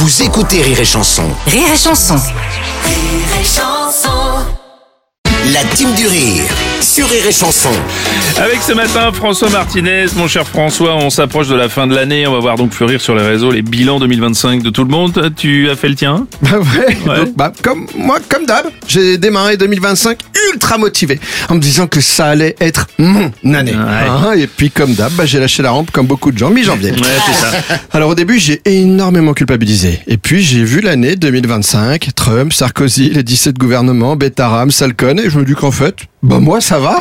Vous écoutez Rire et Chanson. Rire et Chanson. Rire et Chanson. La team du rire sur Rire et Chanson. Avec ce matin François Martinez, mon cher François, on s'approche de la fin de l'année, on va voir donc fleurir sur les réseaux les bilans 2025 de tout le monde. Tu as fait le tien? Ouais. Donc, comme d'hab, j'ai démarré 2025 ultra motivé, en me disant que ça allait être mon année. Et puis comme d'hab, j'ai lâché la rampe comme beaucoup de gens mi-janvier. Ouais, c'est ça. Alors au début, j'ai énormément culpabilisé. Et puis j'ai vu l'année 2025, Trump, Sarkozy, les 17 gouvernements, Betaram, Salcon, et je me dis qu'en fait, moi ça va.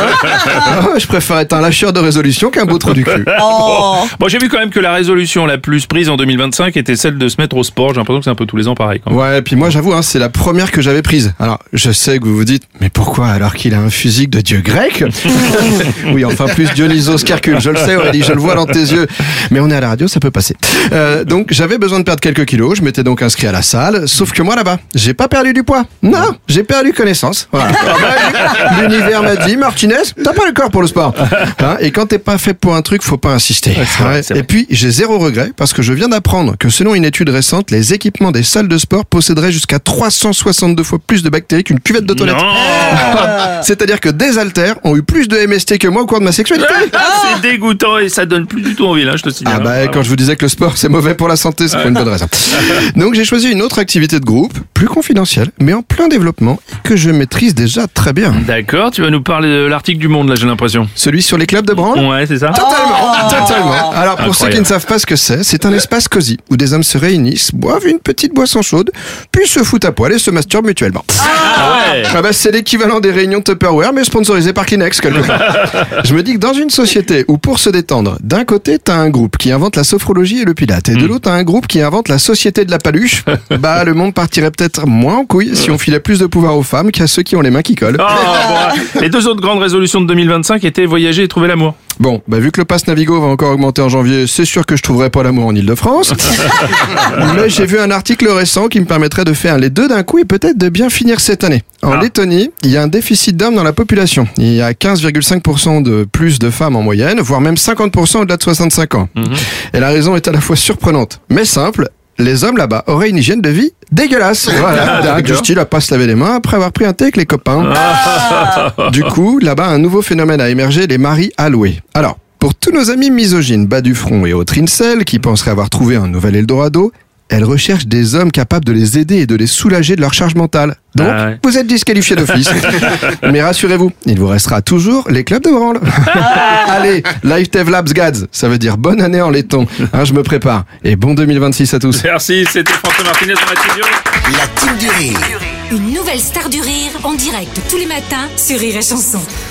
Je préfère être un lâcheur de résolution qu'un beau trou du cul. Bon, j'ai vu quand même que la résolution la plus prise en 2025 était celle de se mettre au sport. J'ai l'impression que c'est un peu tous les ans pareil. Quand même. Ouais, et puis moi j'avoue, c'est la première que j'avais prise. Alors je sais que vous vous dites, mais pourquoi alors qu'il a un physique de dieu grec? Oui, enfin plus Dionysos qu'Hercule, je le sais Aurélie, je le vois dans tes yeux. Mais on est à la radio, ça peut passer. Donc j'avais besoin de perdre quelques kilos, je m'étais donc inscrit à la salle, sauf que moi là-bas, j'ai pas perdu du poids. Non, j'ai perdu connaissance. Voilà. L'univers m'a dit, Martinez, t'as pas le corps pour le sport. Et quand t'es pas fait pour un truc, faut pas insister. C'est vrai. Et puis, j'ai zéro regret parce que je viens d'apprendre que selon une étude récente, les équipements des salles de sport posséderaient jusqu'à 362 fois plus de bactéries qu'une cuvette de toilette. C'est-à-dire que des haltères ont eu plus de MST que moi au cours de ma sexualité. C'est dégoûtant et ça donne plus du tout envie, là, je te signale. Quand je vous disais que le sport c'est mauvais pour la santé, c'est pour une bonne raison. Donc j'ai choisi une autre activité de groupe, plus confidentielle, mais en plein développement et que je maîtrise déjà très bien. D'accord, tu vas nous parler de l'article du Monde, là, j'ai l'impression. Celui sur les clubs de branle. Ouais, c'est ça. Totalement. Alors pour ceux Incroyable. qui ne savent pas ce que c'est un espace cosy où des hommes se réunissent, boivent une petite boisson chaude, puis se foutent à poil et se masturbent mutuellement. C'est l'équivalent des réunions Tupperware mais sponsorisé par Kleenex quelque part. Je me dis que dans une société où pour se détendre, d'un côté t'as un groupe qui invente la sophrologie et le pilate et de l'autre t'as un groupe qui invente la société de la paluche, le monde partirait peut-être moins en couille si on filait plus de pouvoir aux femmes qu'à ceux qui ont les mains qui collent. Les deux autres grandes résolutions de 2025 étaient voyager et trouver l'amour. Bon, vu que le pass Navigo va encore augmenter en janvier, c'est sûr que je trouverai pas l'amour en Ile-de-France. Mais j'ai vu un article récent qui me permettrait de faire les deux d'un coup et peut-être de bien finir cette année. En Lettonie, il y a un déficit d'hommes dans la population. Il y a 15,5% de plus de femmes en moyenne, voire même 50% au-delà de 65 ans. Et la raison est à la fois surprenante, mais simple. Les hommes là-bas auraient une hygiène de vie dégueulasse. Voilà, du style à pas se laver les mains après avoir pris un thé avec les copains. Du coup, là-bas, un nouveau phénomène a émergé, les maris alloués. Alors, pour tous nos amis misogynes, bas du front et autres incels qui penseraient avoir trouvé un nouvel Eldorado, elles recherchent des hommes capables de les aider et de les soulager de leur charge mentale. Donc, vous êtes disqualifiés d'office. Mais rassurez-vous, il vous restera toujours les clubs de branle. Allez, Live Tev Labs Gads, ça veut dire bonne année en laiton. Je me prépare. Et bon 2026 à tous. Merci, c'était François Martinez sur la studio. La team du rire. Une nouvelle star du rire en direct tous les matins sur Rire et Chanson.